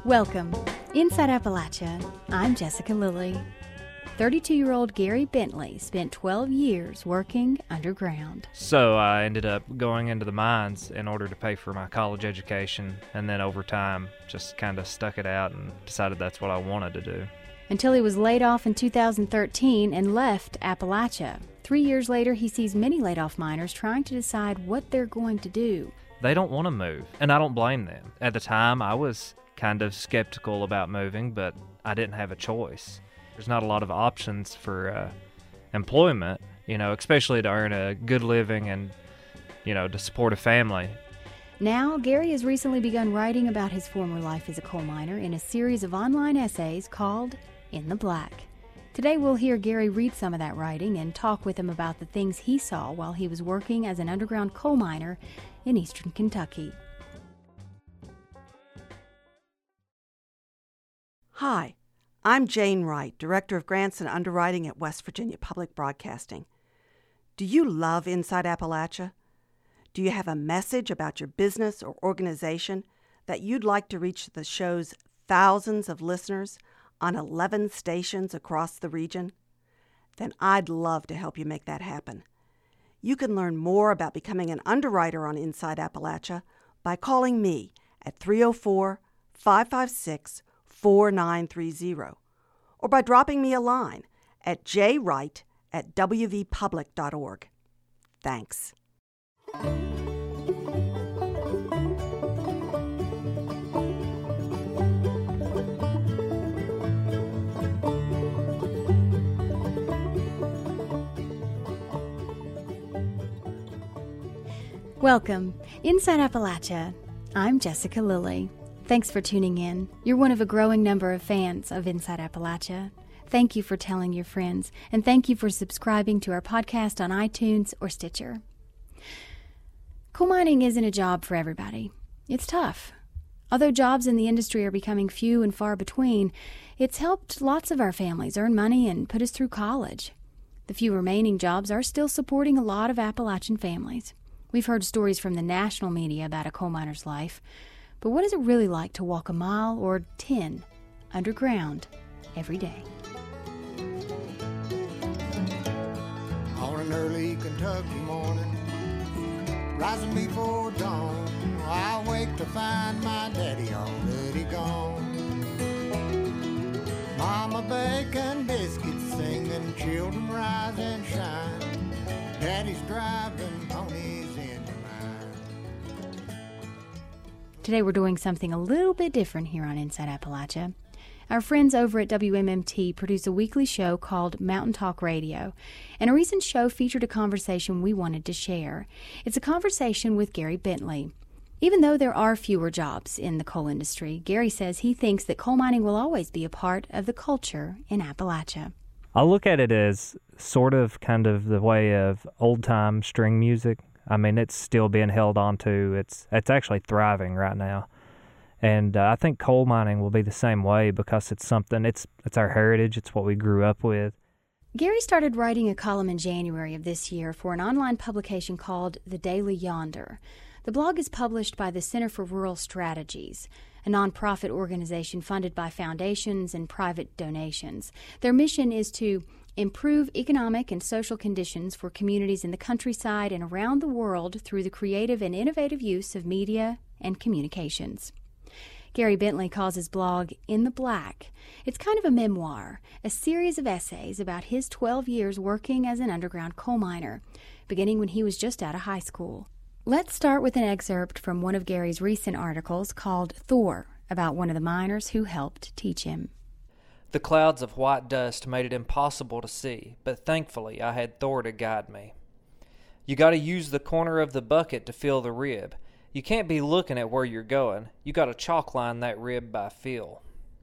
Welcome. Inside Appalachia, I'm Jessica Lilly. 32-year-old Gary Bentley spent 12 years working underground. So I ended up going into the mines in order to pay for my college education, and then over time just kind of stuck it out and decided that's what I wanted to do. Until he was laid off in 2013 and left Appalachia. 3 years later, he sees many laid-off miners trying to decide what they're going to do. They don't want to move, and I don't blame them. At the time, I was kind of skeptical about moving, but I didn't have a choice. There's not a lot of options for employment, especially to earn a good living and, to support a family. Now, Gary has recently begun writing about his former life as a coal miner in a series of online essays called In the Black. Today we'll hear Gary read some of that writing and talk with him about the things he saw while he was working as an underground coal miner in eastern Kentucky. Hi, I'm Jane Wright, Director of Grants and Underwriting at West Virginia Public Broadcasting. Do you love Inside Appalachia? Do you have a message about your business or organization that you'd like to reach the show's thousands of listeners on 11 stations across the region? Then I'd love to help you make that happen. You can learn more about becoming an underwriter on Inside Appalachia by calling me at 304-556-4930 or by dropping me a line at jwright@wvpublic.org. Thanks. Welcome. Inside Appalachia, I'm Jessica Lilly. Thanks for tuning in. You're one of a growing number of fans of Inside Appalachia. Thank you for telling your friends, and thank you for subscribing to our podcast on iTunes or Stitcher. Coal mining isn't a job for everybody. It's tough. Although jobs in the industry are becoming few and far between, it's helped lots of our families earn money and put us through college. The few remaining jobs are still supporting a lot of Appalachian families. We've heard stories from the national media about a coal miner's life, but what is it really like to walk a mile or 10 underground every day? On an early Kentucky morning, rising before dawn, I wake to find my daddy already gone. Mama baking biscuits, singing, children rise and shine. Daddy's driving ponies into mine. Today we're doing something a little bit different here on Inside Appalachia. Our friends over at WMMT produce a weekly show called Mountain Talk Radio, and a recent show featured a conversation we wanted to share. It's a conversation with Gary Bentley. Even though there are fewer jobs in the coal industry, Gary says he thinks that coal mining will always be a part of the culture in Appalachia. I look at it as sort of kind of the way of old-time string music. I mean, it's still being held on to. It's actually thriving right now. And I think coal mining will be the same way because it's something, it's our heritage, it's what we grew up with. Gary started writing a column in January of this year for an online publication called The Daily Yonder. The blog is published by the Center for Rural Strategies, a nonprofit organization funded by foundations and private donations. Their mission is to improve economic and social conditions for communities in the countryside and around the world through the creative and innovative use of media and communications. Gary Bentley calls his blog In the Black. It's kind of a memoir, a series of essays about his 12 years working as an underground coal miner, beginning when he was just out of high school. Let's start with an excerpt from one of Gary's recent articles called Thor, about one of the miners who helped teach him. The clouds of white dust made it impossible to see, but thankfully I had Thor to guide me. You gotta use the corner of the bucket to feel the rib. You can't be looking at where you're going. You gotta chalk line that rib by feel.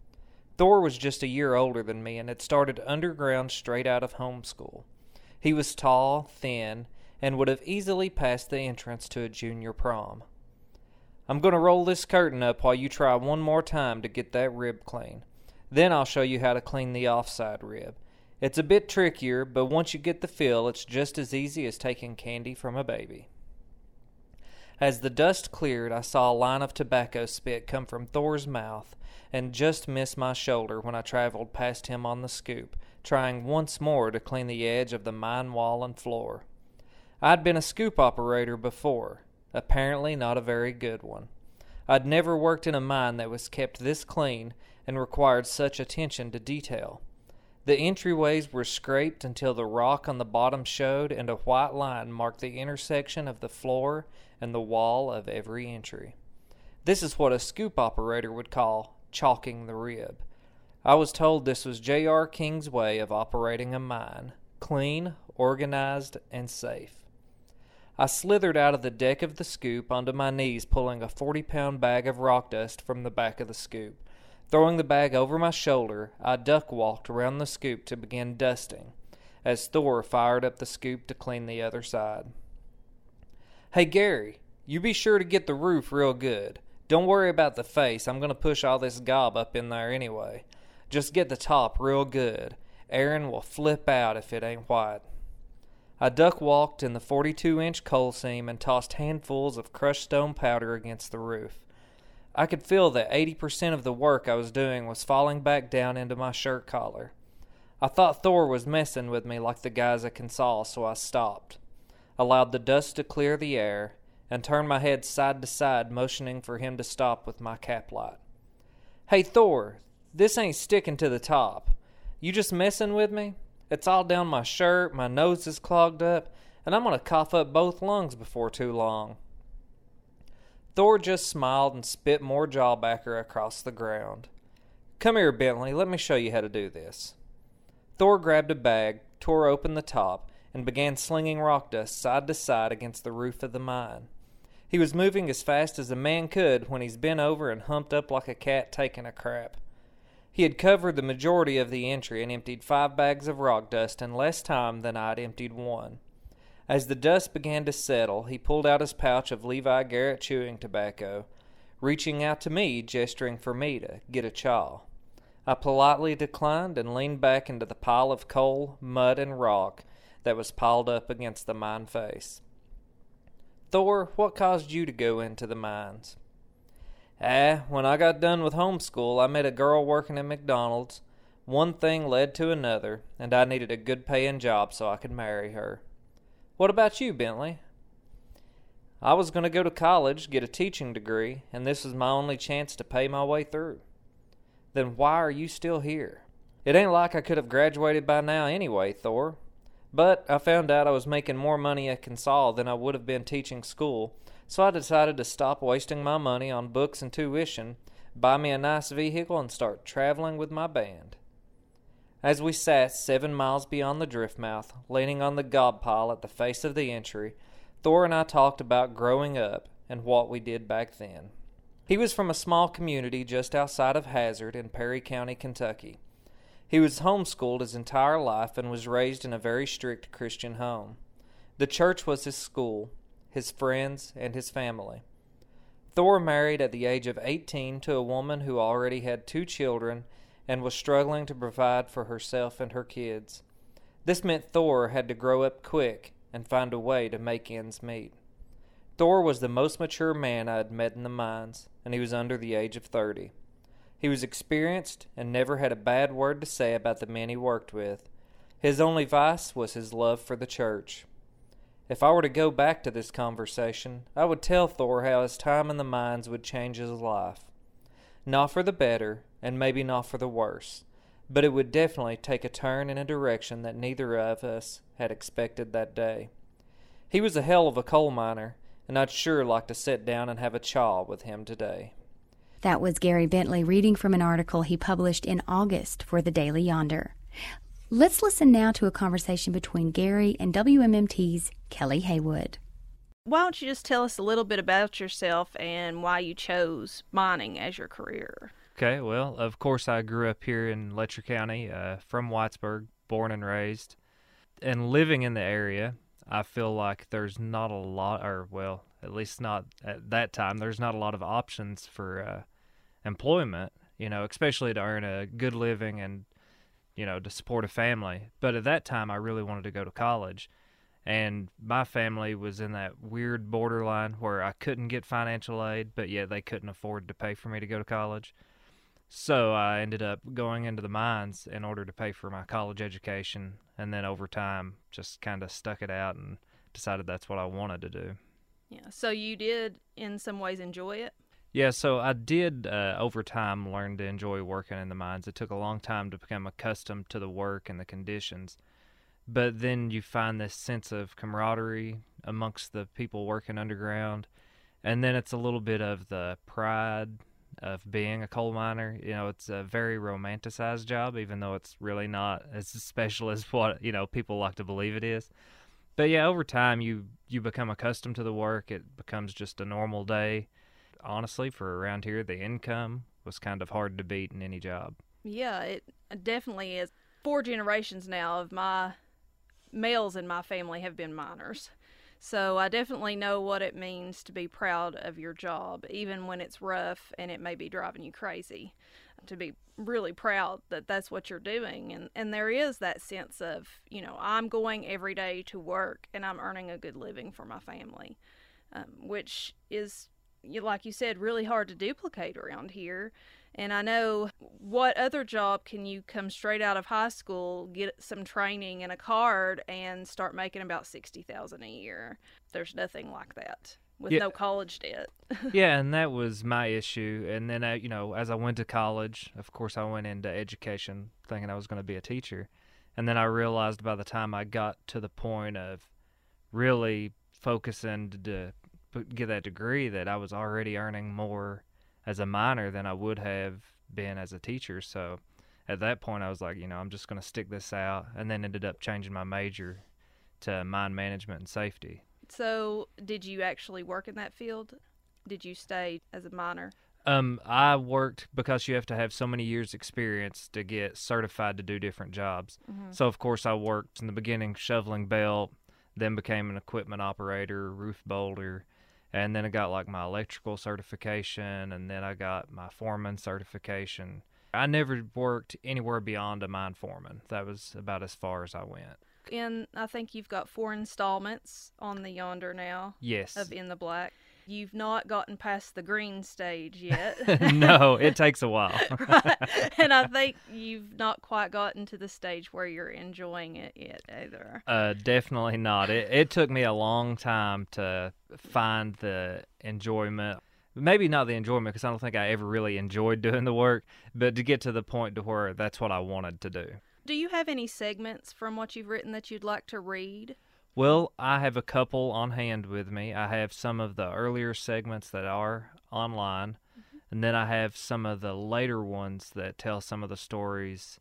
Thor was just a year older than me and had started underground straight out of homeschool. He was tall, thin, and would have easily passed the entrance to a junior prom. I'm gonna roll this curtain up while you try one more time to get that rib clean. Then I'll show you how to clean the offside rib. It's a bit trickier, but once you get the feel, it's just as easy as taking candy from a baby. As the dust cleared, I saw a line of tobacco spit come from Thor's mouth and just miss my shoulder when I traveled past him on the scoop, trying once more to clean the edge of the mine wall and floor. I'd been a scoop operator before, apparently not a very good one. I'd never worked in a mine that was kept this clean and required such attention to detail. The entryways were scraped until the rock on the bottom showed, and a white line marked the intersection of the floor and the wall of every entry. This is what a scoop operator would call chalking the rib. I was told this was J.R. King's way of operating a mine, clean, organized, and safe. I slithered out of the deck of the scoop onto my knees, pulling a 40-pound bag of rock dust from the back of the scoop. Throwing the bag over my shoulder, I duck-walked around the scoop to begin dusting, as Thor fired up the scoop to clean the other side. "Hey, Gary, you be sure to get the roof real good. Don't worry about the face. I'm going to push all this gob up in there anyway. Just get the top real good. Aaron will flip out if it ain't white." I duck-walked in the 42-inch coal seam and tossed handfuls of crushed stone powder against the roof. I could feel that 80% of the work I was doing was falling back down into my shirt collar. I thought Thor was messing with me like the guys at Consol, so I stopped, allowed the dust to clear the air, and turned my head side to side, motioning for him to stop with my cap light. "Hey, Thor, this ain't sticking to the top. You just messing with me? It's all down my shirt, my nose is clogged up, and I'm going to cough up both lungs before too long." Thor just smiled and spit more jawbacker across the ground. "Come here, Bentley, let me show you how to do this." Thor grabbed a bag, tore open the top, and began slinging rock dust side to side against the roof of the mine. He was moving as fast as a man could when he's bent over and humped up like a cat taking a crap. He had covered the majority of the entry and emptied 5 bags of rock dust in less time than I'd emptied one. As the dust began to settle, he pulled out his pouch of Levi Garrett chewing tobacco, reaching out to me, gesturing for me to get a chaw. I politely declined and leaned back into the pile of coal, mud, and rock that was piled up against the mine face. "Thor, what caused you to go into the mines?" When I got done with homeschool, I met a girl working at McDonald's. One thing led to another, and I needed a good-paying job so I could marry her. What about you, Bentley? I was going to go to college, get a teaching degree, and this was my only chance to pay my way through. Then why are you still here? It ain't like I could have graduated by now anyway, Thor. But I found out I was making more money at Consol than I would have been teaching school, so I decided to stop wasting my money on books and tuition, buy me a nice vehicle, and start traveling with my band. As we sat 7 miles beyond the drift mouth, leaning on the gob pile at the face of the entry, Thor and I talked about growing up and what we did back then. He was from a small community just outside of Hazard in Perry County, Kentucky. He was homeschooled his entire life and was raised in a very strict Christian home. The church was his school, his friends, and his family. Thor married at the age of 18 to a woman who already had 2 children and was struggling to provide for herself and her kids. This meant Thor had to grow up quick and find a way to make ends meet. Thor was the most mature man I had met in the mines, and he was under the age of 30. He was experienced and never had a bad word to say about the men he worked with. His only vice was his love for the church. If I were to go back to this conversation, I would tell Thor how his time in the mines would change his life. Not for the better, and maybe not for the worse, but it would definitely take a turn in a direction that neither of us had expected that day. He was a hell of a coal miner, and I'd sure like to sit down and have a chaw with him today. That was Gary Bentley reading from an article he published in August for the Daily Yonder. Let's listen now to a conversation between Gary and WMMT's Kelly Haywood. Why don't you just tell us a little bit about yourself and why you chose mining as your career? Okay, well, of course I grew up here in Letcher County, from Whitesburg, born and raised. And living in the area, I feel like there's not a lot, or well, at least not at that time, there's not a lot of options for employment, especially to earn a good living and, to support a family. But at that time, I really wanted to go to college. And my family was in that weird borderline where I couldn't get financial aid, but yet they couldn't afford to pay for me to go to college. So I ended up going into the mines in order to pay for my college education, and then over time just kind of stuck it out and decided that's what I wanted to do. Yeah. So you did, in some ways, enjoy it? Yeah, so I did over time learn to enjoy working in the mines. It took a long time to become accustomed to the work and the conditions. But then you find this sense of camaraderie amongst the people working underground. And then it's a little bit of the pride of being a coal miner. You know, it's a very romanticized job, even though it's really not as special as what, people like to believe it is. But yeah, over time you become accustomed to the work. It becomes just a normal day. Honestly, for around here, the income was kind of hard to beat in any job. Yeah, it definitely is. 4 generations now of my males in my family have been miners. So I definitely know what it means to be proud of your job, even when it's rough and it may be driving you crazy. To be really proud that that's what you're doing. And there is that sense of, I'm going every day to work and I'm earning a good living for my family, which is, like you said, really hard to duplicate around here. And I know, what other job can you come straight out of high school, get some training and a card, and start making about $60,000 a year? There's nothing like that with no college debt. Yeah, and that was my issue. And then, as I went to college, of course, I went into education thinking I was going to be a teacher. And then I realized by the time I got to the point of really focusing to get that degree that I was already earning more as a miner than I would have been as a teacher. So at that point I was like, I'm just going to stick this out, and then ended up changing my major to mine management and safety. So did you actually work in that field? Did you stay as a miner? I worked because you have to have so many years experience to get certified to do different jobs. Mm-hmm. So of course I worked in the beginning shoveling belt, then became an equipment operator, roof bolter, and then I got like my electrical certification, and then I got my foreman certification. I never worked anywhere beyond a mine foreman. That was about as far as I went. And I think you've got 4 installments on the Yonder now. Yes. Of In the Black. You've not gotten past the green stage yet. No, it takes a while. Right. And I think you've not quite gotten to the stage where you're enjoying it yet either. Definitely not. It took me a long time to find the enjoyment. Maybe not the enjoyment, because I don't think I ever really enjoyed doing the work, but to get to the point to where that's what I wanted to do. Do you have any segments from what you've written that you'd like to read? Well, I have a couple on hand with me. I have some of the earlier segments that are online, and then I have some of the later ones that tell some of the stories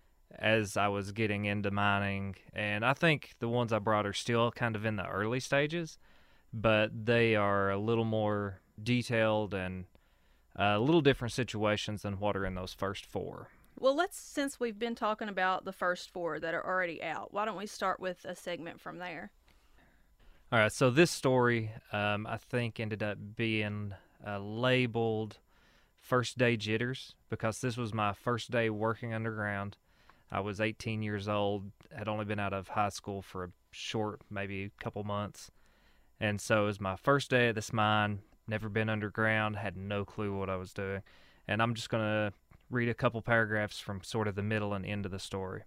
as I was getting into mining. And I think the ones I brought are still kind of in the early stages, but they are a little more detailed and a little different situations than what are in those first 4. Well, since we've been talking about the first 4 that are already out, why don't we start with a segment from there? All right, so this story, I think, ended up being labeled First Day Jitters, because this was my first day working underground. I was 18 years old, had only been out of high school for a short, maybe a couple months. And so it was my first day at this mine, never been underground, had no clue what I was doing. And I'm just going to read a couple paragraphs from sort of the middle and end of the story.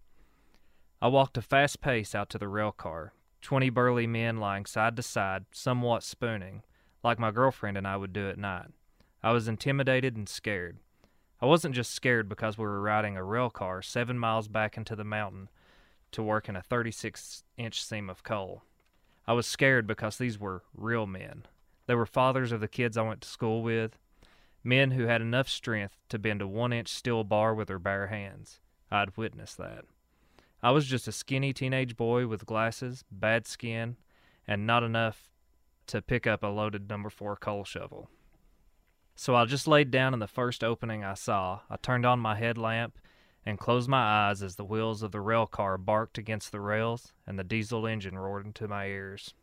I walked a fast pace out to the rail car, 20 burly men lying side to side, somewhat spooning, like my girlfriend and I would do at night. I was intimidated and scared. I wasn't just scared because we were riding a rail car 7 miles back into the mountain to work in a 36-inch seam of coal. I was scared because these were real men. They were fathers of the kids I went to school with, men who had enough strength to bend a 1-inch steel bar with their bare hands. I'd witnessed that. I was just a skinny teenage boy with glasses, bad skin, and not enough to pick up a loaded No. 4 coal shovel. So I just laid down in the first opening I saw. I turned on my headlamp and closed my eyes as the wheels of the rail car barked against the rails and the diesel engine roared into my ears.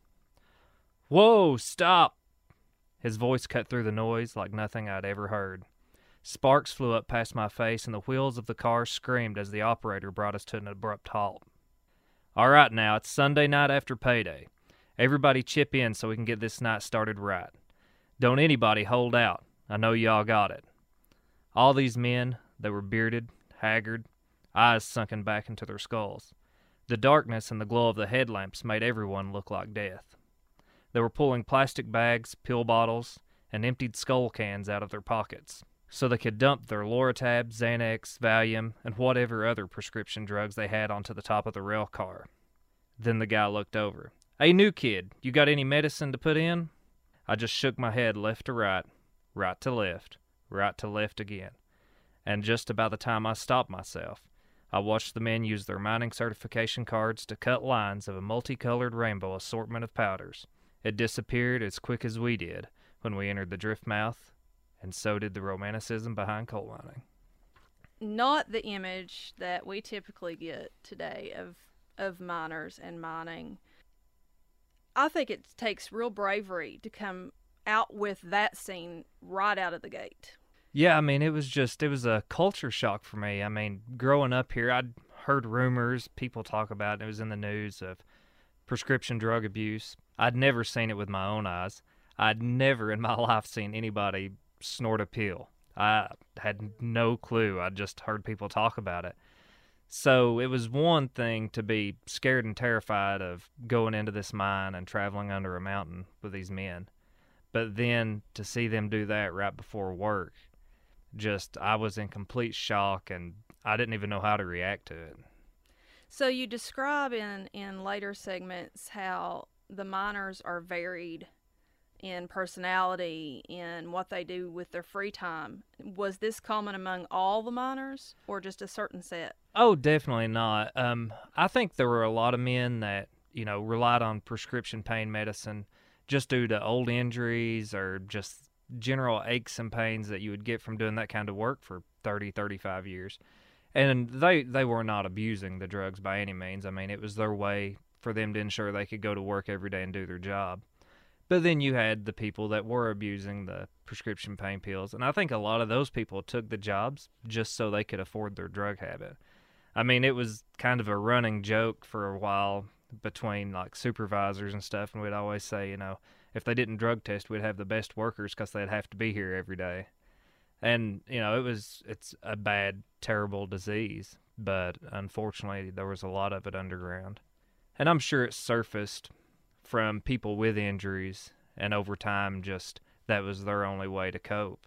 "Whoa, stop!" His voice cut through the noise like nothing I'd ever heard. Sparks flew up past my face, and the wheels of the car screamed as the operator brought us to an abrupt halt. All right, now, it's Sunday night after payday. Everybody chip in so we can get this night started right. Don't anybody hold out. I know y'all got it. All these men, they were bearded, haggard, eyes sunken back into their skulls. The darkness and the glow of the headlamps made everyone look like death. They were pulling plastic bags, pill bottles, and emptied skull cans out of their pockets so they could dump their Loratab, Xanax, Valium, and whatever other prescription drugs they had onto the top of the rail car. Then the guy looked over. "Hey, new kid, you got any medicine to put in?" I just shook my head left to right to left, right to left again. And just about the time I stopped myself, I watched the men use their mining certification cards to cut lines of a multicolored rainbow assortment of powders. It disappeared as quick as we did when we entered the drift mouth, and so did the romanticism behind coal mining. Not the image that we typically get today of miners and mining. I think it takes real bravery to come out with that scene right out of the gate. Yeah, I mean, it was a culture shock for me. I mean, growing up here, I'd heard rumors, people talk about it was in the news of prescription drug abuse. I'd never seen it with my own eyes. I'd never in my life seen anybody snort a pill. I had no clue. I just heard people talk about it. So it was one thing to be scared and terrified of going into this mine and traveling under a mountain with these men. But then to see them do that right before work, I was in complete shock, and I didn't even know how to react to it. So you describe in later segments how the miners are varied in personality, in what they do with their free time. Was this common among all the miners or just a certain set? Oh, definitely not. I think there were a lot of men that, relied on prescription pain medicine just due to old injuries or just general aches and pains that you would get from doing that kind of work for 30, 35 years. And they were not abusing the drugs by any means. I mean, it was their way for them to ensure they could go to work every day and do their job. But then you had the people that were abusing the prescription pain pills, and I think a lot of those people took the jobs just so they could afford their drug habit. I mean, it was kind of a running joke for a while between like supervisors and stuff, and we'd always say, if they didn't drug test, we'd have the best workers because they'd have to be here every day. And, it's a bad, terrible disease, but unfortunately there was a lot of it underground. And I'm sure it surfaced from people with injuries, and over time that was their only way to cope.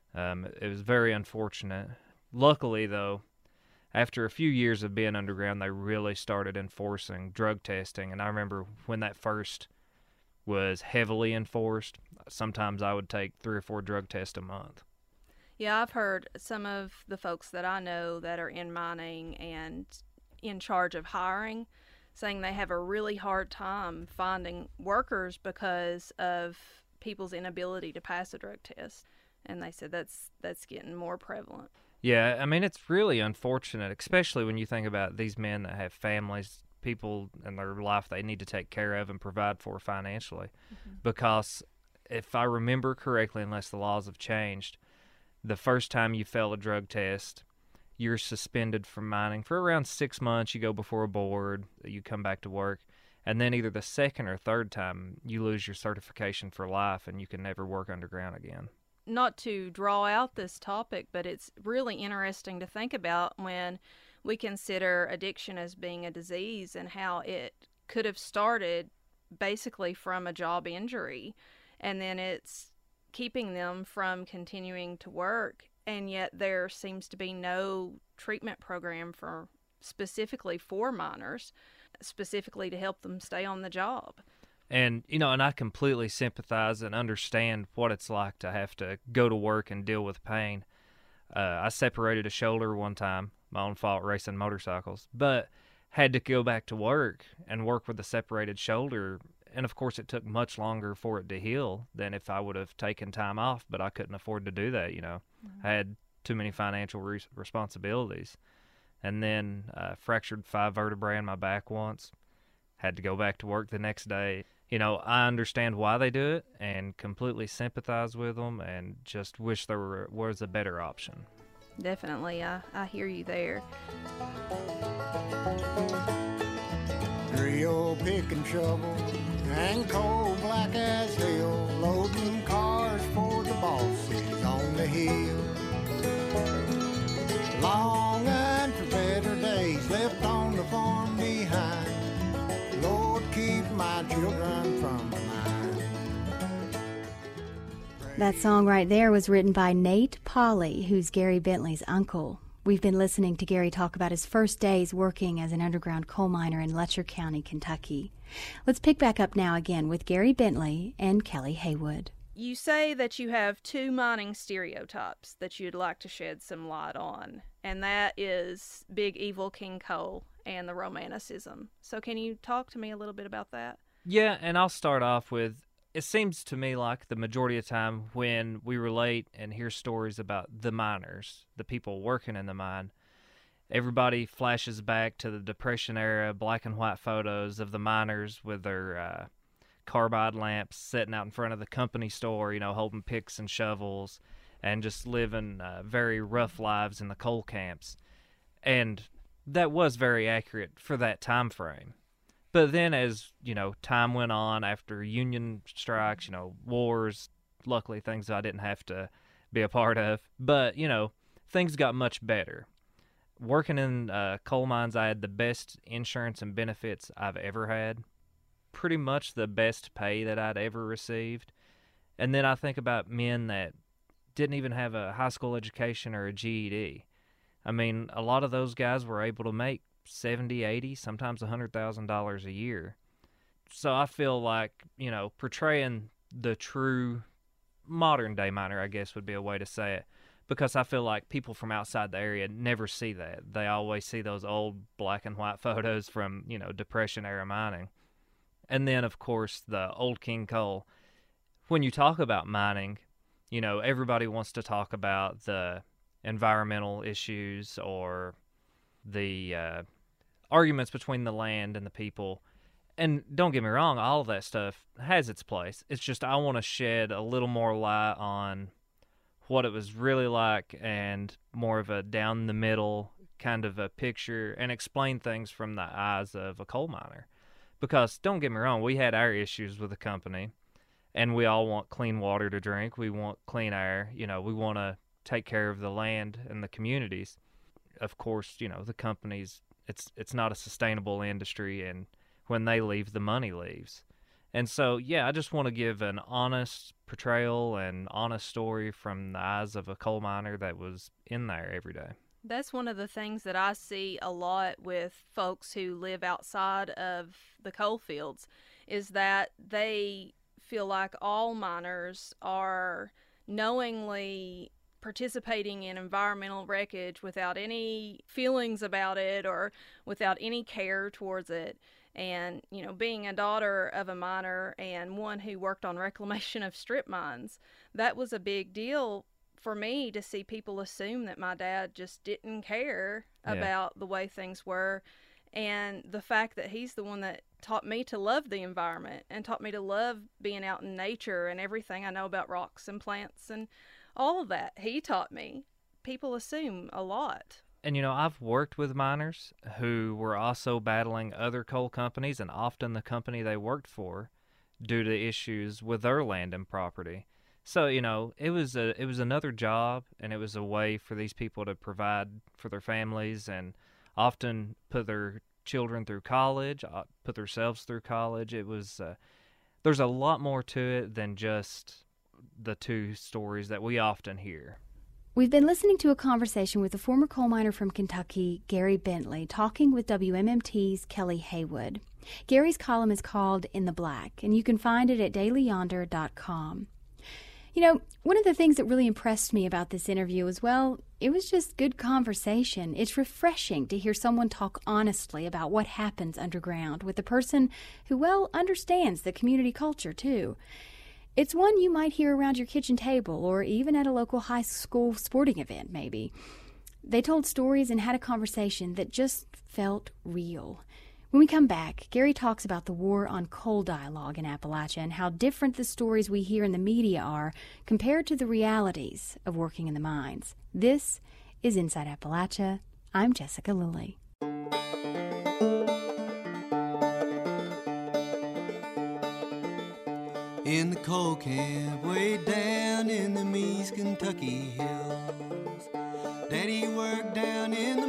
It was very unfortunate. Luckily, though, after a few years of being underground, they really started enforcing drug testing, and I remember when that first was heavily enforced, sometimes I would take 3 or 4 drug tests a month. Yeah, I've heard some of the folks that I know that are in mining and in charge of hiring saying they have a really hard time finding workers because of people's inability to pass a drug test. And they said that's getting more prevalent. Yeah, I mean, it's really unfortunate, especially when you think about these men that have families, people in their life they need to take care of and provide for financially. Mm-hmm. Because if I remember correctly, unless the laws have changed, the first time you fail a drug test, you're suspended from mining for around 6 months. You go before a board, you come back to work, and then either the second or third time you lose your certification for life and you can never work underground again. Not to draw out this topic, but it's really interesting to think about when we consider addiction as being a disease and how it could have started basically from a job injury, and then it's keeping them from continuing to work. And yet there seems to be no treatment program specifically for miners, specifically to help them stay on the job. And, and I completely sympathize and understand what it's like to have to go to work and deal with pain. I separated a shoulder one time, my own fault racing motorcycles, but had to go back to work and work with a separated shoulder. And, of course, it took much longer for it to heal than if I would have taken time off, but I couldn't afford to do that, Mm-hmm. I had too many financial responsibilities. And then fractured 5 vertebrae in my back once. Had to go back to work the next day. I understand why they do it and completely sympathize with them and just wish there was a better option. Definitely. I hear you there. drill, pick and shovel, and coal black as hell, loading cars for the bosses on the hill. Longing for better days left on the farm behind. Lord, keep my children from mine. That song right there was written by Nate Polly, who's Gary Bentley's uncle. We've been listening to Gary talk about his first days working as an underground coal miner in Letcher County, Kentucky. Let's pick back up now again with Gary Bentley and Kelly Haywood. You say that you have two mining stereotypes that you'd like to shed some light on, and that is Big Evil King Coal and the Romanticism. So can you talk to me a little bit about that? Yeah, and I'll start off with, it seems to me like the majority of the time when we relate and hear stories about the miners, the people working in the mine, everybody flashes back to the Depression era, black and white photos of the miners with their carbide lamps sitting out in front of the company store, you know, holding picks and shovels and just living very rough lives in the coal camps. And that was very accurate for that time frame. But then as, you know, time went on after union strikes, you know, wars, luckily things that I didn't have to be a part of, but, you know, things got much better. Working in coal mines, I had the best insurance and benefits I've ever had. Pretty much the best pay that I'd ever received. And then I think about men that didn't even have a high school education or a GED. I mean, a lot of those guys were able to make $70,000, $80,000, sometimes $100,000 a year. So I feel like, you know, portraying the true modern day miner, I guess would be a way to say it, because I feel like people from outside the area never see that. They always see those old black and white photos from, you know, Depression era mining. And then, of course, the old King Coal. When you talk about mining, you know, everybody wants to talk about the environmental issues or the arguments between the land and the people. And don't get me wrong, all of that stuff has its place. It's just I want to shed a little more light on what it was really like and more of a down-the-middle kind of a picture and explain things from the eyes of a coal miner. Because, don't get me wrong, we had our issues with the company, and we all want clean water to drink. We want clean air. You know, we want to take care of the land and the communities. Of course, you know, the companies, it's not a sustainable industry, and when they leave, the money leaves. And so, yeah, I just want to give an honest portrayal and honest story from the eyes of a coal miner that was in there every day. That's one of the things that I see a lot with folks who live outside of the coal fields, is that they feel like all miners are knowingly participating in environmental wreckage without any feelings about it or without any care towards it. And, you know, being a daughter of a miner and one who worked on reclamation of strip mines, that was a big deal for me to see people assume that my dad just didn't care about the way things were. And the fact that he's the one that taught me to love the environment and taught me to love being out in nature and everything I know about rocks and plants and all of that, he taught me. People assume a lot. And, you know, I've worked with miners who were also battling other coal companies, and often the company they worked for, due to issues with their land and property. So, you know, it was another job, and it was a way for these people to provide for their families and often put their children through college, put themselves through college. It was there's a lot more to it than just the two stories that we often hear. We've been listening to a conversation with a former coal miner from Kentucky, Gary Bentley, talking with WMMT's Kelly Haywood. Gary's column is called In the Black, and you can find it at dailyyonder.com. You know, one of the things that really impressed me about this interview was, well, it was just good conversation. It's refreshing to hear someone talk honestly about what happens underground with a person who, well, understands the community culture, too. It's one you might hear around your kitchen table or even at a local high school sporting event, maybe. They told stories and had a conversation that just felt real. When we come back, Gary talks about the war on coal dialogue in Appalachia and how different the stories we hear in the media are compared to the realities of working in the mines. This is Inside Appalachia. I'm Jessica Lilly. in the coal camp way down in the East Kentucky hills. Daddy worked down in the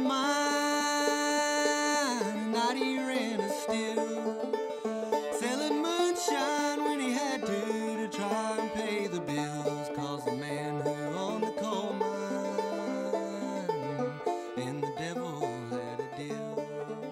mine, and night he ran a still, selling moonshine when he had to try and pay the bills, 'cause the man who owned the coal mine and the devil had a deal.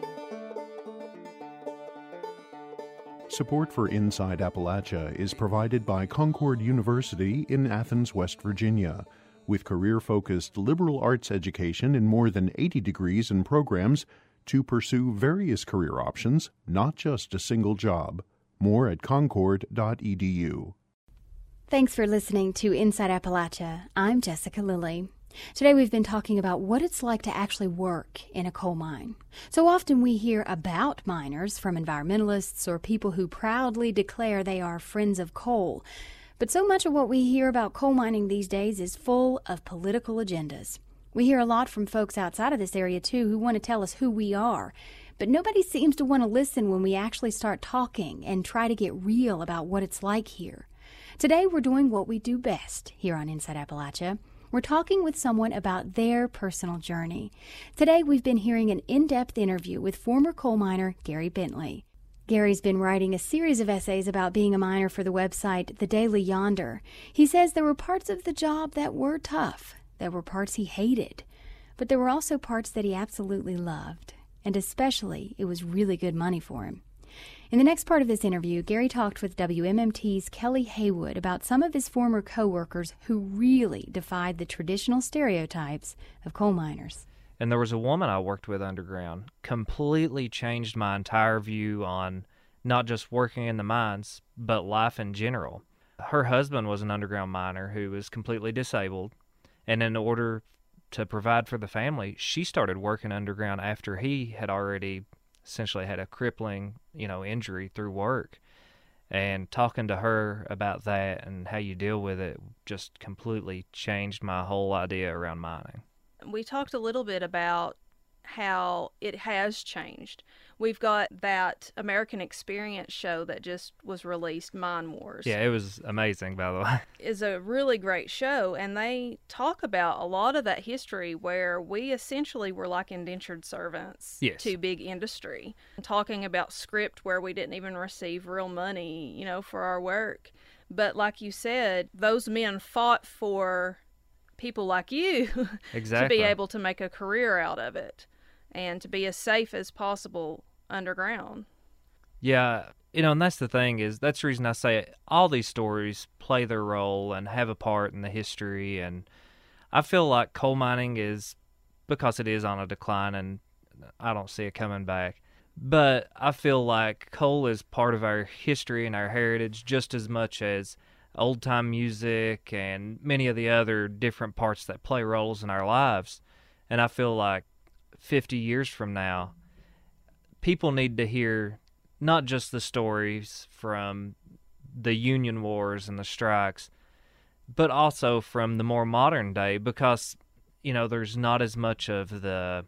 Support for Inside Appalachia is provided by Concord University in Athens, West Virginia, with career-focused liberal arts education in more than 80 degrees and programs to pursue various career options, not just a single job. More at concord.edu. Thanks for listening to Inside Appalachia. I'm Jessica Lilly. Today we've been talking about what it's like to actually work in a coal mine. So often we hear about miners from environmentalists or people who proudly declare they are friends of coal. But so much of what we hear about coal mining these days is full of political agendas. We hear a lot from folks outside of this area, too, who want to tell us who we are. But nobody seems to want to listen when we actually start talking and try to get real about what it's like here. Today we're doing what we do best here on Inside Appalachia. We're talking with someone about their personal journey. Today we've been hearing an in-depth interview with former coal miner Gary Bentley. Gary's been writing a series of essays about being a miner for the website The Daily Yonder. He says there were parts of the job that were tough. There were parts he hated. But there were also parts that he absolutely loved. And especially, it was really good money for him. In the next part of this interview, Gary talked with WMMT's Kelly Haywood about some of his former co-workers who really defied the traditional stereotypes of coal miners. And there was a woman I worked with underground, completely changed my entire view on not just working in the mines, but life in general. Her husband was an underground miner who was completely disabled, and in order to provide for the family, she started working underground after he had already essentially had a crippling, injury through work. And talking to her about that and how you deal with it just completely changed my whole idea around mining. We talked a little bit about how it has changed. We've got that American Experience show that just was released, Mine Wars. Yeah, it was amazing, by the way. It's a really great show, and they talk about a lot of that history where we essentially were like indentured servants to big industry. Talking about script where we didn't even receive real money, for our work. But like you said, those men fought for people like you to be able to make a career out of it and to be as safe as possible underground. Yeah, and that's the thing that's the reason I say all these stories play their role and have a part in the history. And I feel like coal mining is, because it is on a decline and I don't see it coming back, but I feel like coal is part of our history and our heritage just as much as old-time music and many of the other different parts that play roles in our lives. And I feel like 50 years from now, people need to hear not just the stories from the union wars and the strikes, but also from the more modern day, because, there's not as much of the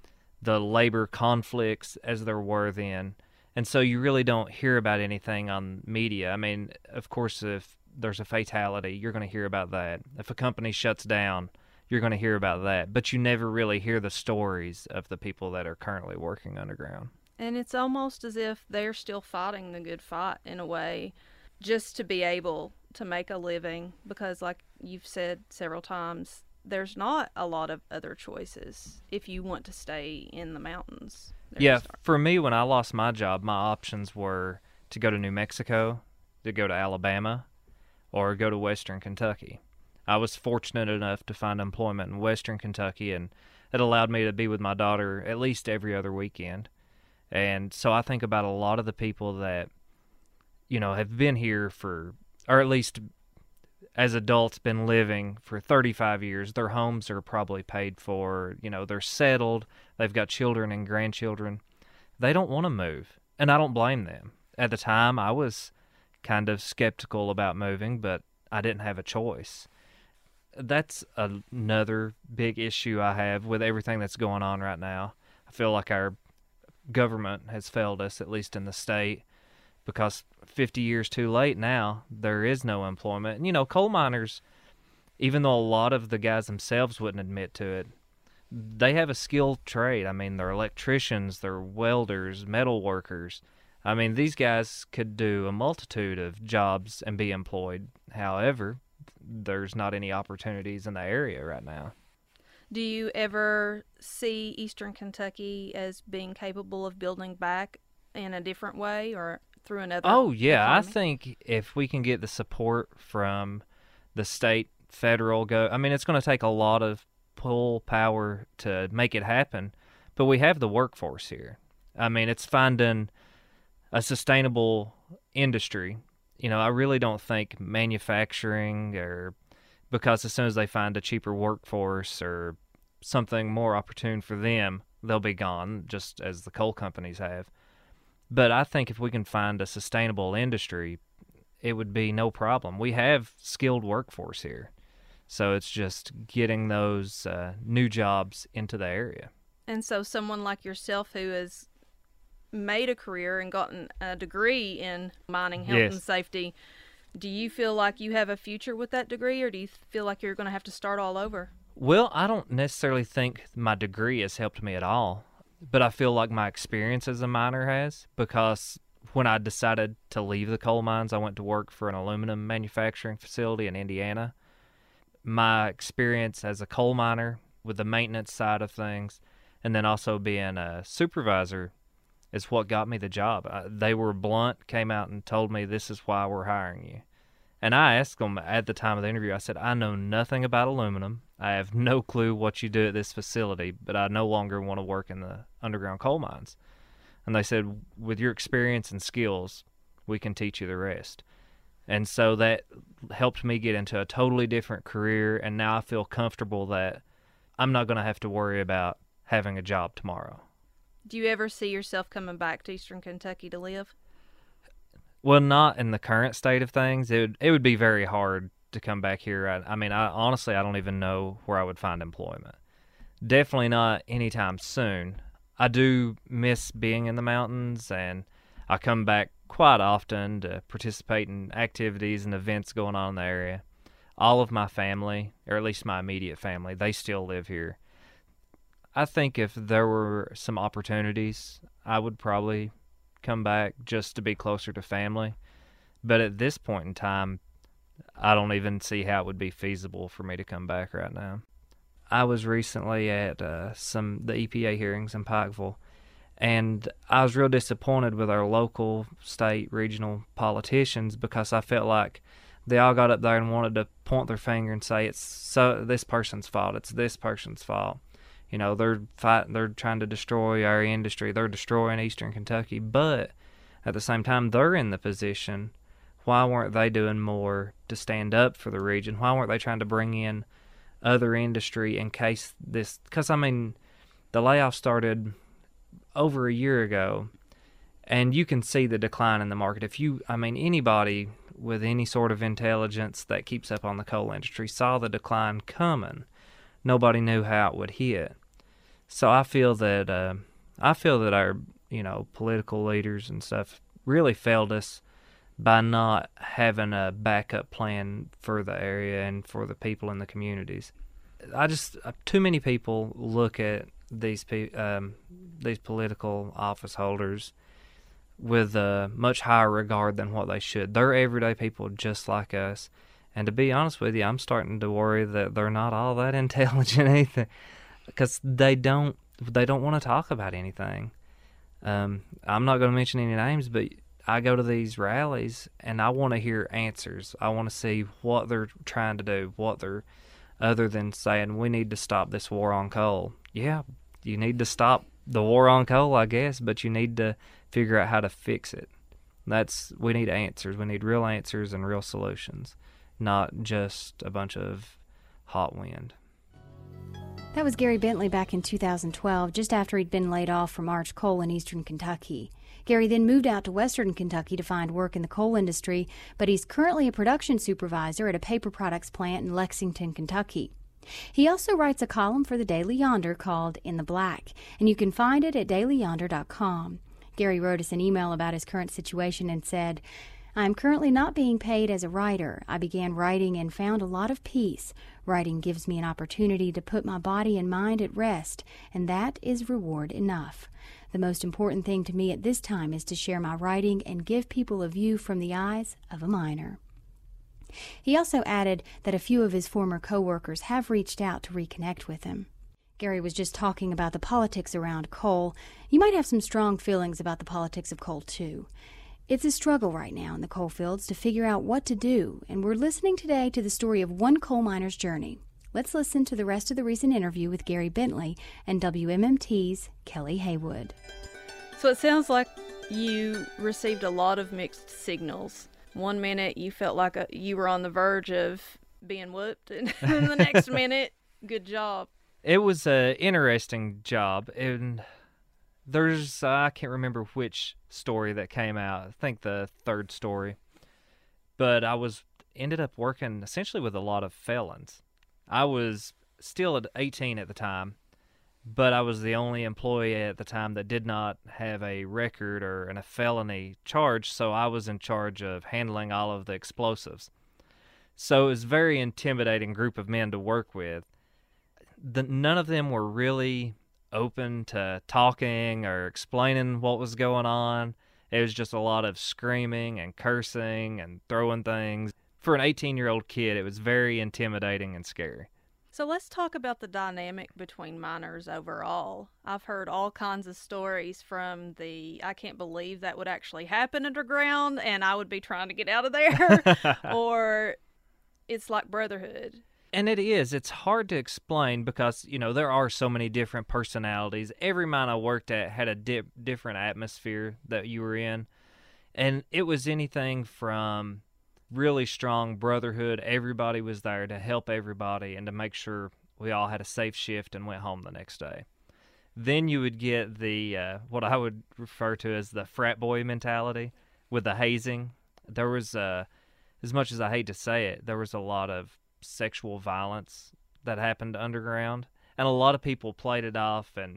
labor conflicts as there were then. And so you really don't hear about anything on media. I mean, of course, if there's a fatality, you're going to hear about that. If a company shuts down, you're going to hear about that. But you never really hear the stories of the people that are currently working underground. And it's almost as if they're still fighting the good fight in a way, just to be able to make a living. Because like you've said several times, there's not a lot of other choices if you want to stay in the mountains. For me, when I lost my job, my options were to go to New Mexico, to go to Alabama, or go to Western Kentucky. I was fortunate enough to find employment in Western Kentucky, and it allowed me to be with my daughter at least every other weekend. And so I think about a lot of the people that, have been here for, or at least as adults, been living for 35 years. Their homes are probably paid for, they're settled, they've got children and grandchildren. They don't want to move, and I don't blame them. At the time, I was kind of skeptical about moving, but I didn't have a choice. That's another big issue I have with everything that's going on right now. I feel like our government has failed us, at least in the state, because 50 years too late now, there is no employment. And, you know, coal miners, even though a lot of the guys themselves wouldn't admit to it, they have a skilled trade. I mean, they're electricians, they're welders, metal workers. I mean, these guys could do a multitude of jobs and be employed. However, there's not any opportunities in the area right now. Do you ever see Eastern Kentucky as being capable of building back in a different way or through another yeah. economy? I think if we can get the support from the state, federal, I mean, it's going to take a lot of pull power to make it happen, but we have the workforce here. I mean, it's finding a sustainable industry. You know, I really don't think manufacturing, or because as soon as they find a cheaper workforce or something more opportune for them, they'll be gone, just as the coal companies have. But I think if we can find a sustainable industry, it would be no problem. We have skilled workforce here, so it's just getting those new jobs into the area. And so someone like yourself who has made a career and gotten a degree in mining health and safety, do you feel like you have a future with that degree, or do you feel like you're going to have to start all over? Well, I don't necessarily think my degree has helped me at all, but I feel like my experience as a miner has, because when I decided to leave the coal mines, I went to work for an aluminum manufacturing facility in Indiana. My experience as a coal miner with the maintenance side of things, and then also being a supervisor, is what got me the job. They were blunt, came out and told me, this is why we're hiring you. And I asked them at the time of the interview, I said, I know nothing about aluminum. I have no clue what you do at this facility, but I no longer want to work in the underground coal mines. And they said, with your experience and skills, we can teach you the rest. And so that helped me get into a totally different career, and now I feel comfortable that I'm not going to have to worry about having a job tomorrow. Do you ever see yourself coming back to Eastern Kentucky to live? Well, not in the current state of things. It would be very hard to come back here. I mean, honestly, I don't even know where I would find employment. Definitely not anytime soon. I do miss being in the mountains, and I come back quite often to participate in activities and events going on in the area. All of my family, or at least my immediate family, they still live here. I think if there were some opportunities, I would probably come back just to be closer to family. But at this point in time, I don't even see how it would be feasible for me to come back right now. I was recently at the EPA hearings in Pikeville, and I was real disappointed with our local, state, regional politicians, because I felt like they all got up there and wanted to point their finger and say, it's this person's fault, it's this person's fault. You know, they're trying to destroy our industry, they're destroying Eastern Kentucky, but at the same time, they're in the position. Why weren't they doing more to stand up for the region? Why weren't they trying to bring in other industry in case this... Because, I mean, the layoff started over a year ago, and you can see the decline in the market. Anybody with any sort of intelligence that keeps up on the coal industry saw the decline coming. Nobody knew how it would hit. So I feel that our, political leaders and stuff really failed us by not having a backup plan for the area and for the people in the communities. Too many people look at these political office holders with a much higher regard than what they should. They're everyday people just like us. And to be honest with you, I'm starting to worry that they're not all that intelligent either, because they don't want to talk about anything. I'm not going to mention any names, but I go to these rallies and I want to hear answers. I want to see what they're trying to do, other than saying we need to stop this war on coal. Yeah, you need to stop the war on coal, I guess, but you need to figure out how to fix it. We need answers. We need real answers and real solutions, not just a bunch of hot wind. That was Gary Bentley back in 2012, just after he'd been laid off from Arch Coal in eastern Kentucky. Gary then moved out to western Kentucky to find work in the coal industry, but he's currently a production supervisor at a paper products plant in Lexington, Kentucky. He also writes a column for the Daily Yonder called In the Black, and you can find it at dailyyonder.com. Gary wrote us an email about his current situation and said, "I am currently not being paid as a writer. I began writing and found a lot of peace. Writing gives me an opportunity to put my body and mind at rest, and that is reward enough. The most important thing to me at this time is to share my writing and give people a view from the eyes of a miner." He also added that a few of his former co-workers have reached out to reconnect with him. Gary was just talking about the politics around coal. You might have some strong feelings about the politics of coal, too. It's a struggle right now in the coal fields to figure out what to do, and we're listening today to the story of one coal miner's journey. Let's listen to the rest of the recent interview with Gary Bentley and WMMT's Kelly Haywood. So it sounds like you received a lot of mixed signals. One minute you felt like you were on the verge of being whooped, and the next minute, good job. It was an interesting job, and there's, I can't remember which story that came out. I think the third story. But I ended up working essentially with a lot of felons. I was still at 18 at the time, but I was the only employee at the time that did not have a record or a felony charge, so I was in charge of handling all of the explosives. So it was a very intimidating group of men to work with. None of them were really open to talking or explaining what was going on. It was just a lot of screaming and cursing and throwing things. For an 18-year-old kid, it was very intimidating and scary. So let's talk about the dynamic between miners overall. I've heard all kinds of stories from I can't believe that would actually happen underground and I would be trying to get out of there, or it's like brotherhood. And it is. It's hard to explain because, there are so many different personalities. Every mine I worked at had a different atmosphere that you were in. And it was anything from really strong brotherhood. Everybody was there to help everybody and to make sure we all had a safe shift and went home the next day. Then you would get the, what I would refer to as the frat boy mentality with the hazing. There was, as much as I hate to say it, there was a lot of sexual violence that happened underground, and a lot of people played it off and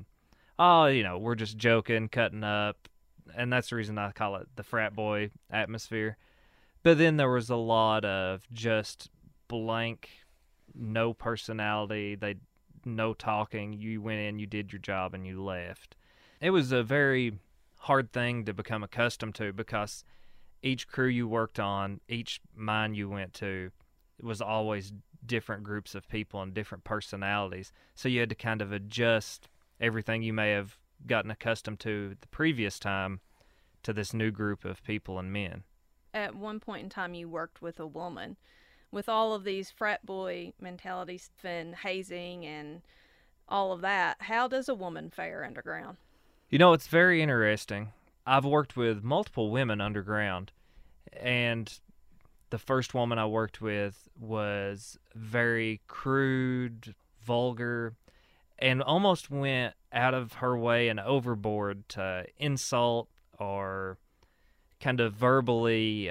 we're just joking, cutting up, and that's the reason I call it the frat boy atmosphere. But then there was a lot of just blank, no personality, no talking. You went in, you did your job, and you left. It was a very hard thing to become accustomed to because each crew you worked on, each mine you went to, it was always different groups of people and different personalities. So you had to kind of adjust everything you may have gotten accustomed to the previous time to this new group of people and men. At one point in time, you worked with a woman. With all of these frat boy mentalities and hazing and all of that, how does a woman fare underground? It's very interesting. I've worked with multiple women underground, and the first woman I worked with was very crude, vulgar, and almost went out of her way and overboard to insult or kind of verbally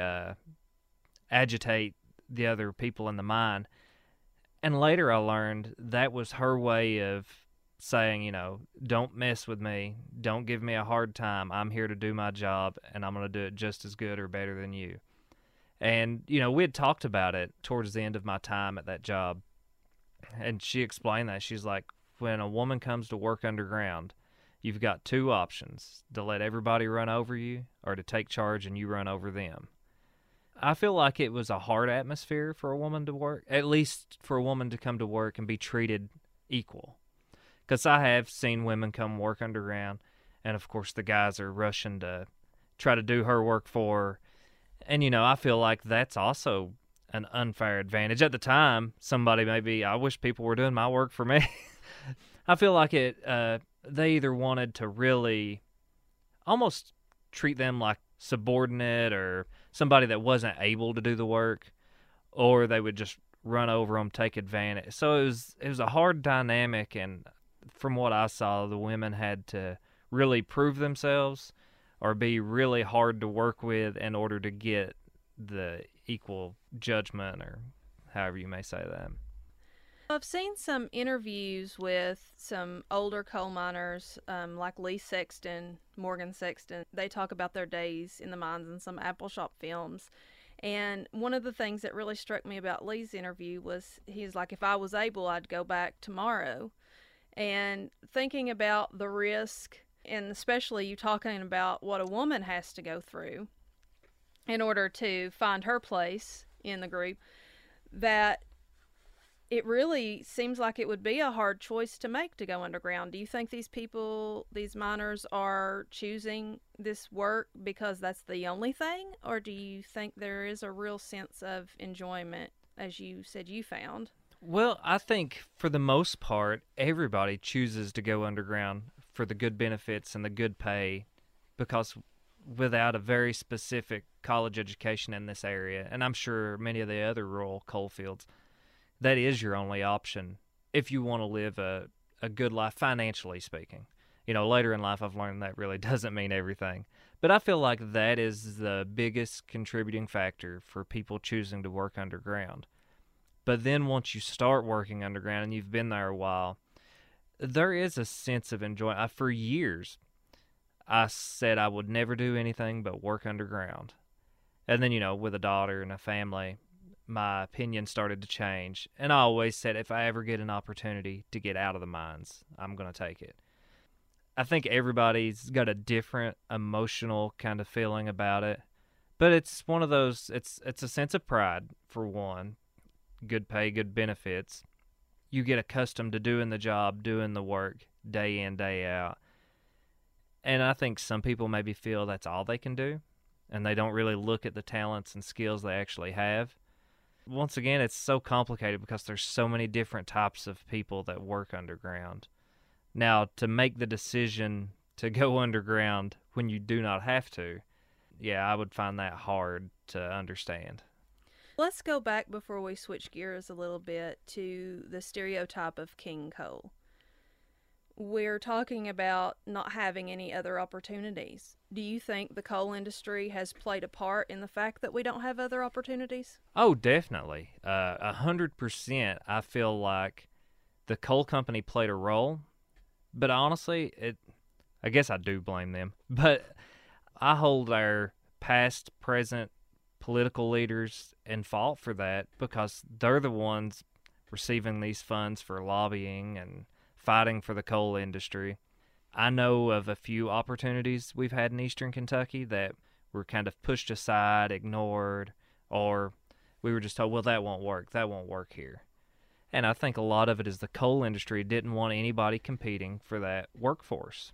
agitate the other people in the mine. And later I learned that was her way of saying, don't mess with me, don't give me a hard time, I'm here to do my job, and I'm going to do it just as good or better than you. And, we had talked about it towards the end of my time at that job. And she explained that. She's like, when a woman comes to work underground, you've got two options: to let everybody run over you or to take charge and you run over them. I feel like it was a hard atmosphere for a woman to work, at least for a woman to come to work and be treated equal. Because I have seen women come work underground, and of course the guys are rushing to try to do her work for her. And, I feel like that's also an unfair advantage. At the time, I wish people were doing my work for me. I feel like they either wanted to really almost treat them like subordinate or somebody that wasn't able to do the work, or they would just run over them, take advantage. So it was a hard dynamic, and from what I saw, the women had to really prove themselves or be really hard to work with in order to get the equal judgment, or however you may say that. I've seen some interviews with some older coal miners, like Lee Sexton, Morgan Sexton. They talk about their days in the mines in some Apple Shop films. And one of the things that really struck me about Lee's interview was he's like, if I was able, I'd go back tomorrow. And thinking about the risk, and especially you talking about what a woman has to go through in order to find her place in the group, that it really seems like it would be a hard choice to make to go underground. Do you think these people, these miners, are choosing this work because that's the only thing? Or do you think there is a real sense of enjoyment, as you said you found? Well, I think for the most part, everybody chooses to go underground for the good benefits and the good pay, because without a very specific college education in this area, and I'm sure many of the other rural coal fields, that is your only option if you want to live a good life, financially speaking. You know, later in life I've learned that really doesn't mean everything. But I feel like that is the biggest contributing factor for people choosing to work underground. But then once you start working underground and you've been there a while, there is a sense of enjoyment. For years, I said I would never do anything but work underground. And then, you know, with a daughter and a family, my opinion started to change. And I always said if I ever get an opportunity to get out of the mines, I'm going to take it. I think everybody's got a different emotional kind of feeling about it. But it's one of those, it's a sense of pride, for one. Good pay, good benefits. You get accustomed to doing the job, doing the work, day in, day out. And I think some people maybe feel that's all they can do, and they don't really look at the talents and skills they actually have. Once again, it's so complicated because there's so many different types of people that work underground. Now, to make the decision to go underground when you do not have to, yeah, I would find that hard to understand. Let's go back before we switch gears a little bit to the stereotype of king coal. We're talking about not having any other opportunities. Do you think the coal industry has played a part in the fact that we don't have other opportunities? Oh, definitely. 100%. I feel like the coal company played a role, but honestly, I guess I do blame them. But I hold our past, present political leaders in fault for that, because they're the ones receiving these funds for lobbying and fighting for the coal industry. I know of a few opportunities we've had in eastern Kentucky that were kind of pushed aside, ignored, or we were just told, well, that won't work here. And I think a lot of it is the coal industry didn't want anybody competing for that workforce.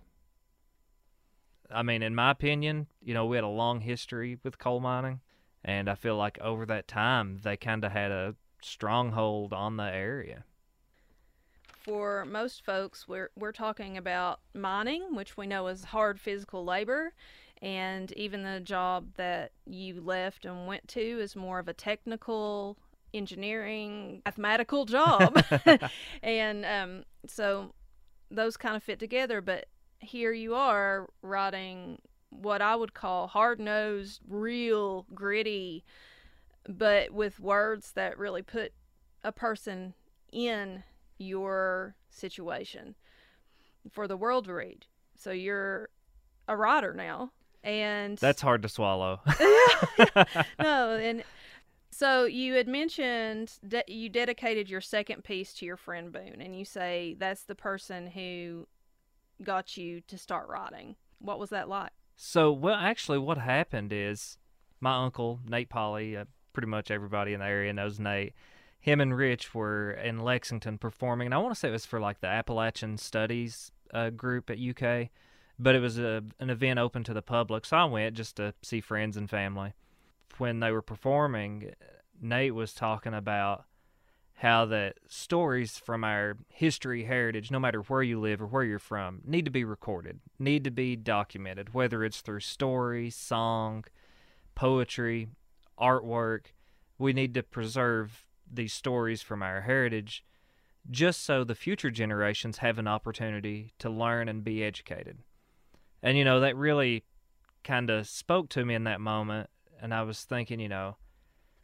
I mean, in my opinion, you know, we had a long history with coal mining, and I feel like over that time, they kind of had a stronghold on the area. For most folks, we're talking about mining, which we know is hard physical labor, and even the job that you left and went to is more of a technical, engineering, mathematical job. And so those kind of fit together, but here you are writing what I would call hard-nosed, real, gritty, but with words that really put a person in your situation for the world to read. So you're a writer now, and that's hard to swallow. No, and so you had mentioned that you dedicated your second piece to your friend Boone, and you say that's the person who got you to start writing. What was that like? So, well, actually what happened is my uncle, Nate Polly, pretty much everybody in the area knows Nate. Him and Rich were in Lexington performing, and I want to say it was for like the Appalachian Studies group at UK, but it was an event open to the public, so I went just to see friends and family. When they were performing, Nate was talking about how that stories from our history, heritage, no matter where you live or where you're from, need to be recorded, need to be documented, whether it's through story, song, poetry, artwork. We need to preserve these stories from our heritage just so the future generations have an opportunity to learn and be educated. And, you know, that really kind of spoke to me in that moment, and I was thinking, you know,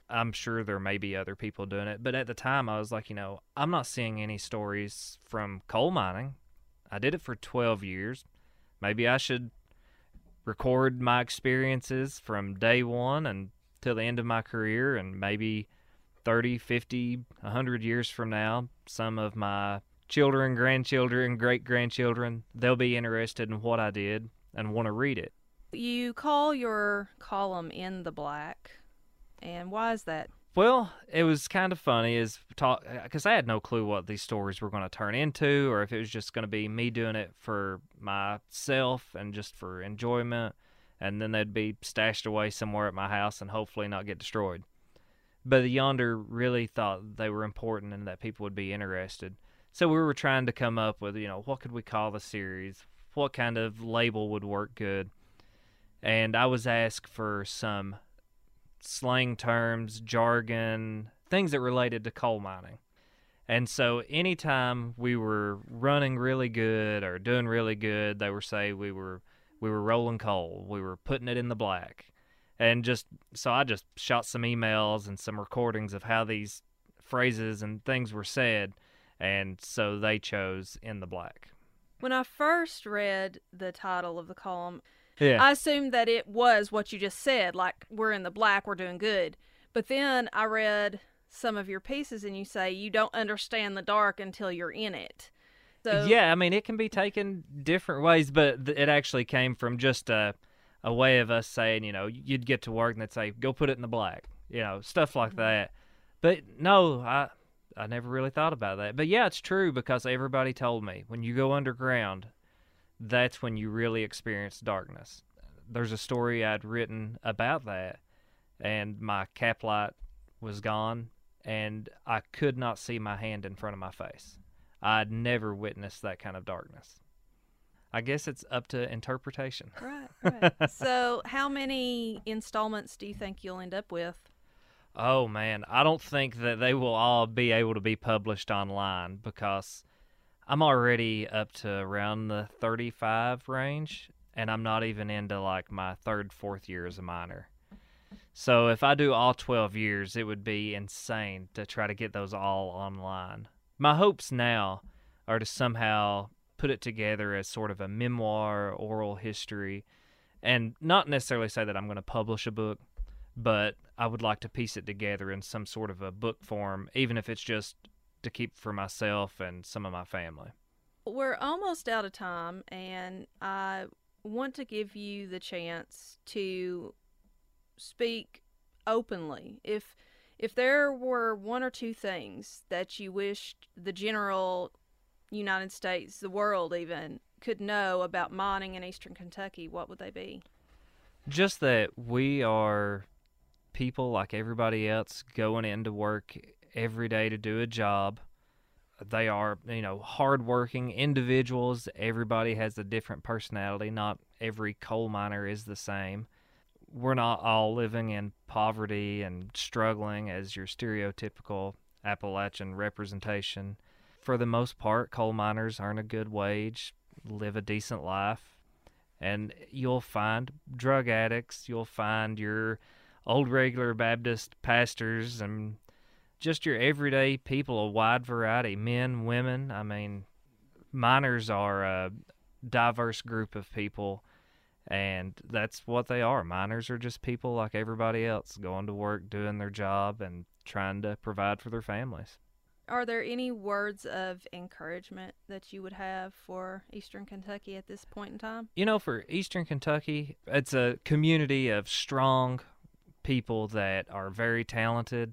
I'm sure there may be other people doing it, but at the time I was like, I'm not seeing any stories from coal mining. I did it for 12 years. Maybe I should record my experiences from day one until the end of my career, and maybe 30, 50, 100 years from now, some of my children, grandchildren, great-grandchildren, they'll be interested in what I did and want to read it. You call your column In the Black, and why is that? Well, it was kind of funny because I had no clue what these stories were going to turn into, or if it was just going to be me doing it for myself and just for enjoyment, and then they'd be stashed away somewhere at my house and hopefully not get destroyed. But the Yonder really thought they were important and that people would be interested. So we were trying to come up with, what could we call the series? What kind of label would work good? And I was asked for some slang terms, jargon, things that related to coal mining. And so anytime we were running really good or doing really good, they would say we were rolling coal, we were putting it in the black. And so I just shot some emails and some recordings of how these phrases and things were said, and so they chose In the Black. When I first read the title of the column, yeah, I assumed that it was what you just said, like, we're in the black, we're doing good. But then I read some of your pieces, and you say you don't understand the dark until you're in it. So yeah, I mean, it can be taken different ways, but it actually came from just a way of us saying, you'd get to work and they'd say, go put it in the black, stuff like that. But no, I never really thought about that. But yeah, it's true, because everybody told me when you go underground, that's when you really experience darkness. There's a story I'd written about that, and my cap light was gone, and I could not see my hand in front of my face. I'd never witnessed that kind of darkness. I guess it's up to interpretation. Right. So how many installments do you think you'll end up with? Oh, man, I don't think that they will all be able to be published online, because I'm already up to around the 35 range, and I'm not even into like my third, fourth year as a miner. So if I do all 12 years, it would be insane to try to get those all online. My hopes now are to somehow put it together as sort of a memoir, oral history, and not necessarily say that I'm going to publish a book, but I would like to piece it together in some sort of a book form, even if it's just to keep for myself and some of my family. We're almost out of time, and I want to give you the chance to speak openly. If there were one or two things that you wished the general United States, the world even, could know about mining in Eastern Kentucky, what would they be? Just that we are people like everybody else, going into work every day to do a job. They are, hardworking individuals. Everybody has a different personality. Not every coal miner is the same. We're not all living in poverty and struggling as your stereotypical Appalachian representation. For the most part, coal miners earn a good wage, live a decent life, and you'll find drug addicts, you'll find your old regular Baptist pastors, and just your everyday people, a wide variety, men, women. I mean, miners are a diverse group of people, and that's what they are. Miners are just people like everybody else, going to work, doing their job, and trying to provide for their families. Are there any words of encouragement that you would have for Eastern Kentucky at this point in time? For Eastern Kentucky, it's a community of strong people that are very talented.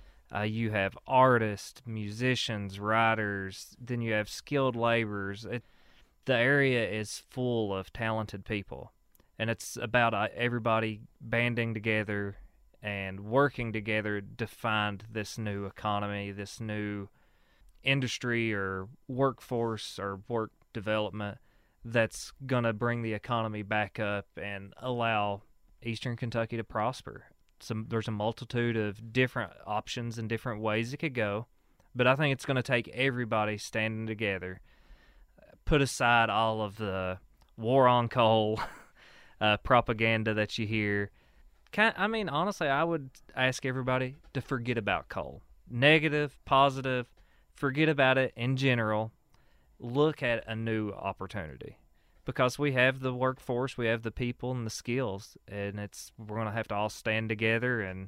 You have artists, musicians, writers, then you have skilled laborers. The area is full of talented people, and it's about everybody banding together and working together to find this new economy, this new industry or workforce or work development that's going to bring the economy back up and allow Eastern Kentucky to prosper. There's a multitude of different options and different ways it could go, but I think it's going to take everybody standing together. Put aside all of the war on coal propaganda that you hear. Honestly, I would ask everybody to forget about coal. Negative, positive, forget about it in general. Look at a new opportunity. Because we have the workforce, we have the people and the skills, and we're going to have to all stand together and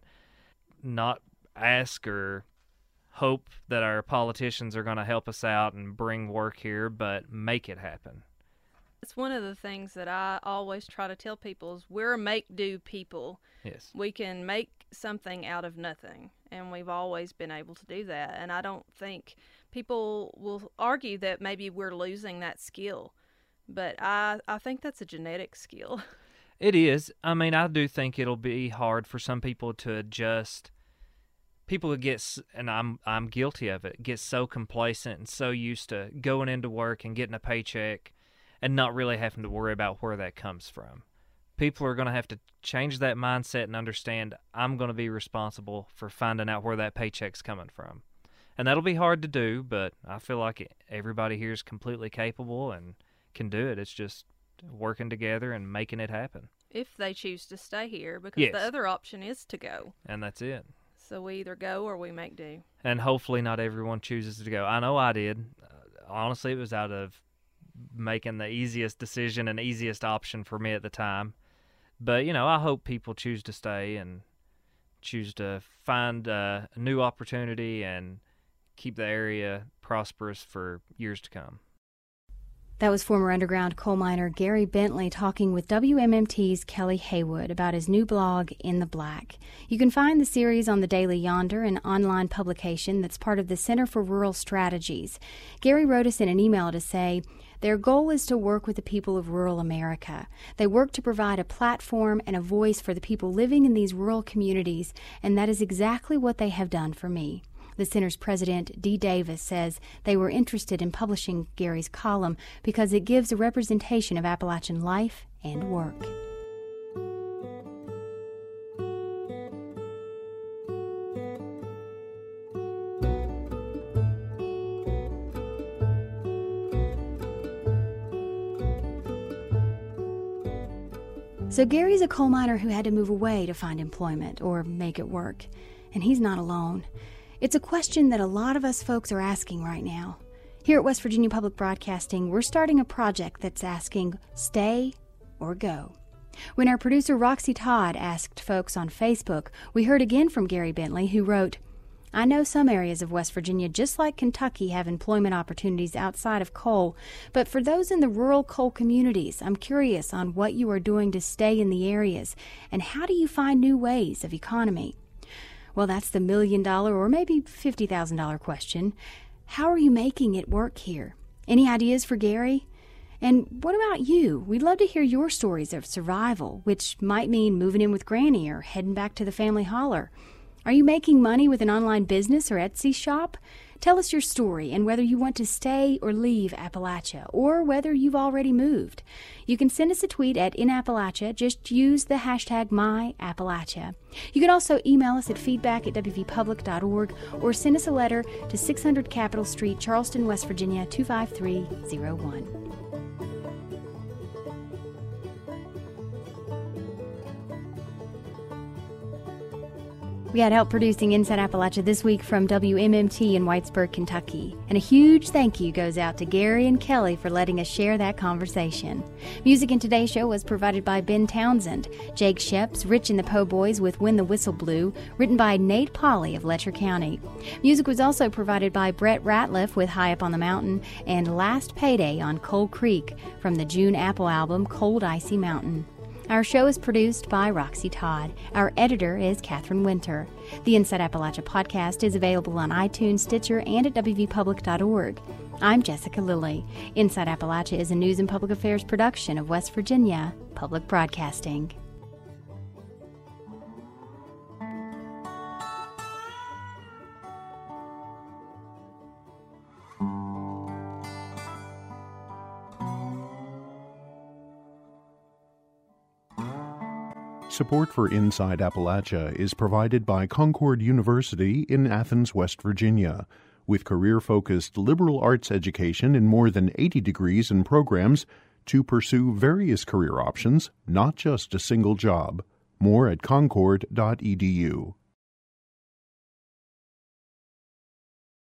not ask or hope that our politicians are going to help us out and bring work here, but make it happen. It's one of the things that I always try to tell people is we're a make-do people. Yes. We can make something out of nothing, and we've always been able to do that. And I don't think people will argue that maybe we're losing that skill. But I think that's a genetic skill. It is. I do think it'll be hard for some people to adjust. People who get, and I'm guilty of it, get so complacent and so used to going into work and getting a paycheck and not really having to worry about where that comes from. People are going to have to change that mindset and understand I'm going to be responsible for finding out where that paycheck's coming from. And that'll be hard to do, but I feel like everybody here is completely capable and can do it. It's just working together and making it happen. If they choose to stay here, because Yes. the other option is to go. And that's it. So we either go or we make do. And hopefully not everyone chooses to go. I know I did. Honestly, it was out of making the easiest decision and easiest option for me at the time. But, I hope people choose to stay and choose to find a new opportunity and keep the area prosperous for years to come. That was former underground coal miner Gary Bentley talking with WMMT's Kelly Haywood about his new blog, In the Black. You can find the series on the Daily Yonder, an online publication that's part of the Center for Rural Strategies. Gary wrote us in an email to say, their goal is to work with the people of rural America. They work to provide a platform and a voice for the people living in these rural communities, and that is exactly what they have done for me. The center's president, Dee Davis, says they were interested in publishing Gary's column because it gives a representation of Appalachian life and work. So Gary's a coal miner who had to move away to find employment or make it work, and he's not alone. It's a question that a lot of us folks are asking right now. Here at West Virginia Public Broadcasting, we're starting a project that's asking, stay or go. When our producer Roxy Todd asked folks on Facebook, we heard again from Gary Bentley, who wrote, I know some areas of West Virginia, just like Kentucky, have employment opportunities outside of coal, but for those in the rural coal communities, I'm curious on what you are doing to stay in the areas, and how do you find new ways of economy? Well, that's the $1 million or maybe $50,000 question. How are you making it work here? Any ideas for Gary? And what about you? We'd love to hear your stories of survival, which might mean moving in with Granny or heading back to the family holler. Are you making money with an online business or Etsy shop? Tell us your story and whether you want to stay or leave Appalachia, or whether you've already moved. You can send us a tweet at @InAppalachia. Just use the hashtag #MyAppalachia. You can also email us at feedback@wvpublic.org or send us a letter to 600 Capitol Street, Charleston, West Virginia, 25301. We had help producing Inside Appalachia this week from WMMT in Whitesburg, Kentucky. And a huge thank you goes out to Gary and Kelly for letting us share that conversation. Music in today's show was provided by Ben Townsend, Jake Sheps, Rich and the Po' Boys with When the Whistle Blew, written by Nate Polly of Letcher County. Music was also provided by Brett Ratliff with High Up on the Mountain and Last Payday on Coal Creek from the June Apple album Cold Icy Mountain. Our show is produced by Roxy Todd. Our editor is Catherine Winter. The Inside Appalachia podcast is available on iTunes, Stitcher, and at wvpublic.org. I'm Jessica Lilly. Inside Appalachia is a news and public affairs production of West Virginia Public Broadcasting. Support for Inside Appalachia is provided by Concord University in Athens, West Virginia, with career-focused liberal arts education in more than 80 degrees and programs to pursue various career options, not just a single job. More at concord.edu.